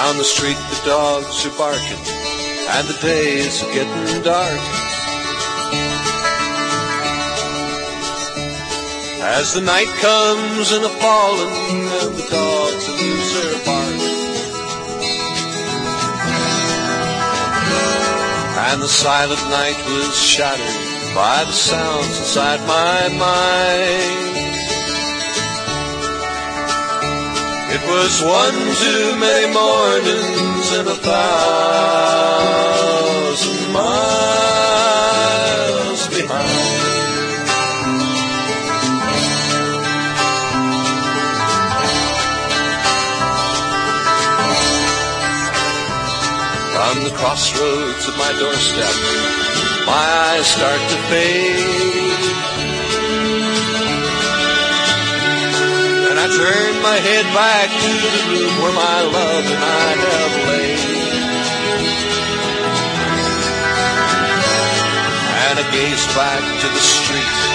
Down the street the dogs are barking, and the days are getting dark. As the night comes in a falling, and the dogs lose their bark. And the silent night was shattered by the sounds inside my mind. It was one too many mornings and 1,000 miles behind. From the crossroads of my doorstep, my eyes start to fade. And I turn my head back to the room where my love and I have laid. And I gaze back to the street